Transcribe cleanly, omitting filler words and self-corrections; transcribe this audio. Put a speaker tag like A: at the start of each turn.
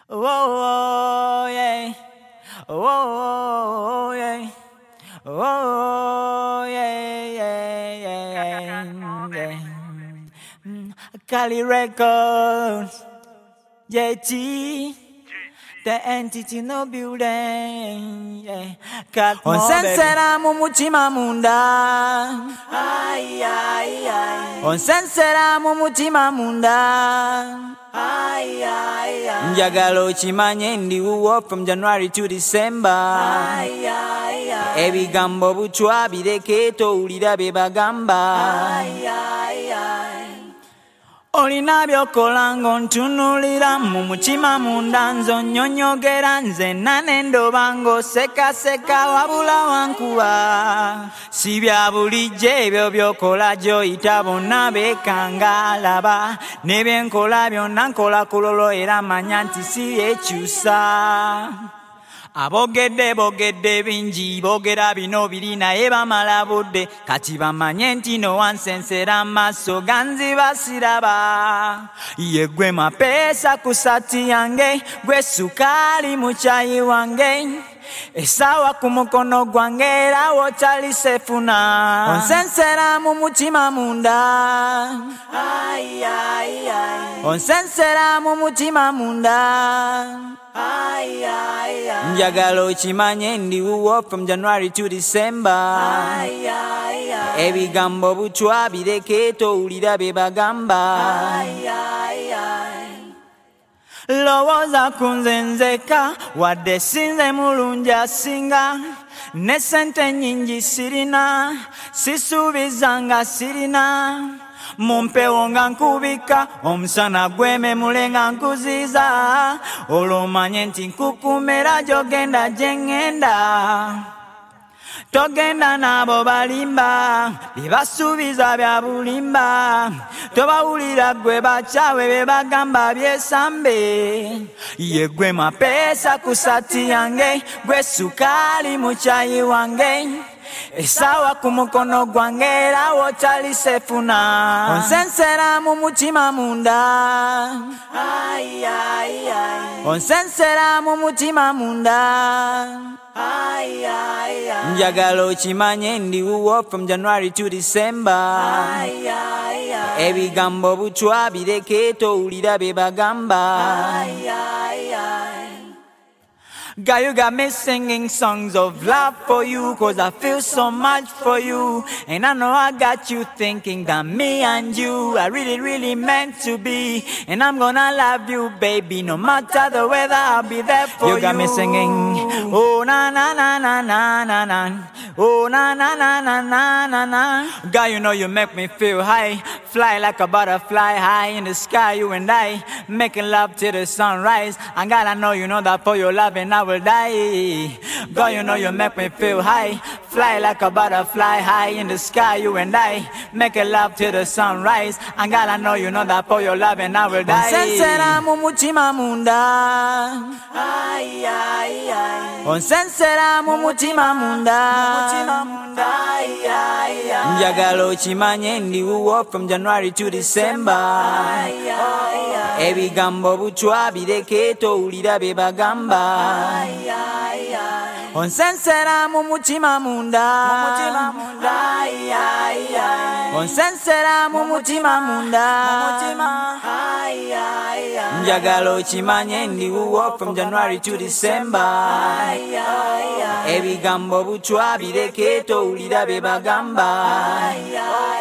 A: Oh, yeah. Oh, yeah. Oh, yeah, yeah, yeah. Cali Records, JT, the entity no building, yeah. Onsensera mumutima munda, ay, ay, ay. Onsensera mumutima munda, ay, ay, ay. Njagala okimanye ndi wuwo from January to December, ay, ay, ay. Ebigambo butwa bireke towulira bye bagamba, ay, ay, ay. Olina byokola ng'ontunulira mu mutima munda nze onnyonnyogera nze nane ndoba ng'osekaseka wabula wankuba si bya bulijjo ebyo byokola gy'oyita bonna beekanga laba ne bye nkola byonna nkola kulolo era manya nti si ekyusa. Abogedde bogedde bingi bogera bino biri naye bamala budde kati bamanye nti no wansensera maaso ganziba siraba ye gwe mapeesa ku sati yange gwe sukaali mu kyayi wange esawa ku mukono gwange era wotali sefuna onsensera mu mutima munda ay, ay, ay. Onsensera mu mutima munda ay, ay, ay. Njagala okimanye ndi wuwo from January to December, ay, ay, ay. Ebigambo butwa bireke towulira bye bagamba, ay, ay, ay. Lowooza ku nze nzeka wadde sinze mulungi asinga ne sente nnyingi sirina sisuubiza nga sirina mumpewo nga nkubika omusana gwememule nga nkuziiza olwomanye nti nkukumera gy'ogenda gye ŋŋenda togenda n'abo balimba bye bya bulimba tobawulira gwe bakyawe be bagamba byesambe ye gwe mapeesa ku sati yange gwe sukaali mu kyayi wange esawa ku mukono gwange era wotali sefuna onsensera mu mutima munda ay, ay, ay. Onsensera mu mutima munda ay, ay, ay. Njagala okimanye ndi wuwo from January to December, ay, ay, ay. Ebigambo butwa bireke towulira bye bagamba, ay, ay, ay. Girl, you got me singing songs of love for you, cause I feel so much for you. And I know I got you thinking that me and you are really, really meant to be. And I'm gonna love you, baby, no matter the weather, I'll be there for you. You got me singing, oh na na na na na na na, oh na na na na na na na. Girl, you know you make me feel high, fly like a butterfly high in the sky, you and I, making love till the sunrise. And girl, I know you know that for your love and I will die. Girl, you know you make me feel high, fly like a butterfly high in the sky, you and I, making love till the sunrise. And girl, I know you know that for your love and I will die. Onsensera mu mutima munda ay, ay, ay. Onsensera mu mutima munda ay, ay, ay. Njagala okimanye ndi wuwo from January to December, ay, ay, ay. Ebigambo butwa bireke towulira bye bagamba, ay, ay, ay. Onsensera mu mutima munda ay, ay, ay. Onsensera mu mutima munda ay, ay, ay. Njagala okimanye ndi wuwo from January to December, ay, ay, ay. Ebigambo butwa bireke towulira bye bagamba, ay, ay.